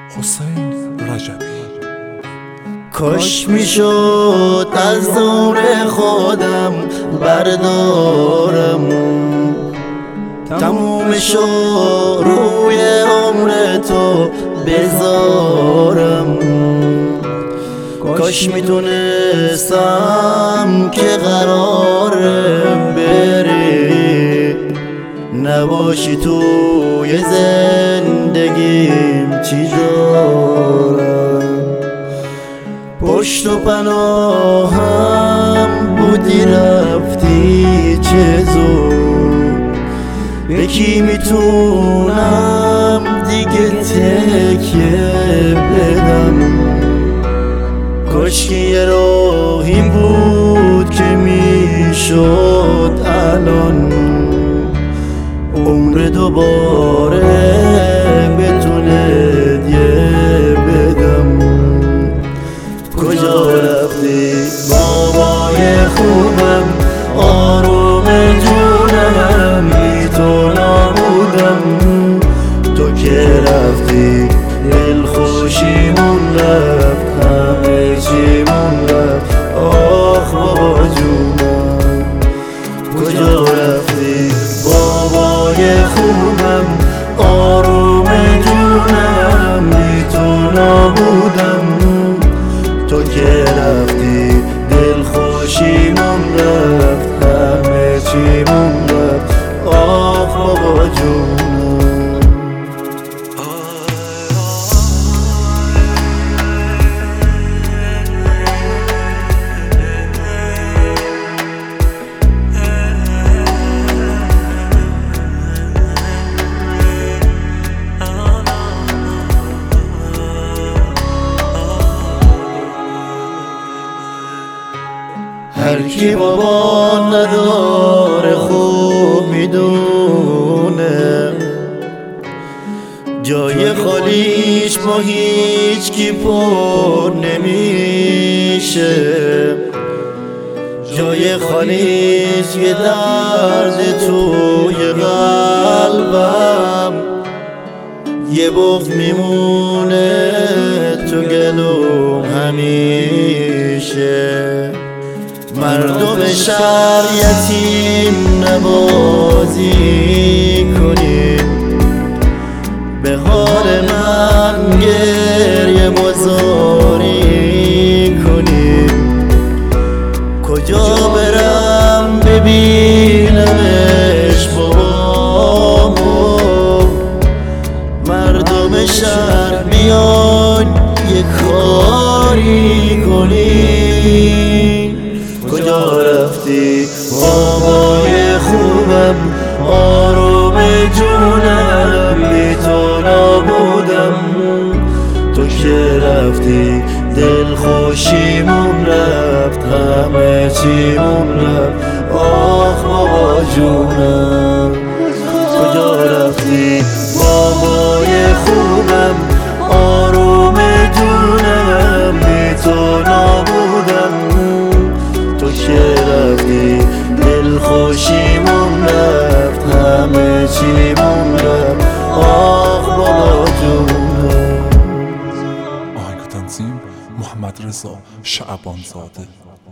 حسین رجبی. کاش میشد از دور خودم بردارم، تموم شو روی عمر تو بذارم. کاش میتونستم که قراره بری، نباشی توی زندگیم چی دارم. پشت و پناهم بودی رفتی چه زود، به کی میتونم دیگه تکیه بدم. کاش که یه راهی بود که میشد الان عمر دوباره بتونه دیگه بدم. کجا رفتی بابای خوبم، آروم جونم، بی تو نبودم. تو که رفتی دل خوشیمون رفت، همه چیمون رفت. آخ بابا جونم کجا رفتی بابای خوبم، آروم جونم، بی تو نبودم. تو که رفتی دل خوشیمون رفت، همه چیمون رفت. آخ بابا جونم. هر کی بابا نداره خوب میدونه، جای خالیش با هیچ کی پر نمیشه. جای خالیش یه درد توی قلبم، یه بغض میمونه تو گلوم همیشه. مردم شهر یتیم نوازی کنید، به حال من گریه مزاری کنید. کجا برم ببینمش بابامو، مردم شهر بیان یه کاری کنید. کجا رفتی بابای خوبم، آروم جونم، بی تو نبودم. تو که رفتی دل خوشیمون رفت، همه چیمون رفت. آخ بابا جونم کجا رفتی بابای خوبم، آروم جونم، بی تو نبودم. تو که رفتی دل خوشیمون رفت، همه چیمون رفت. آخ بابا جونم. آهنگ تنظیم محمد رضا شعبان زاده.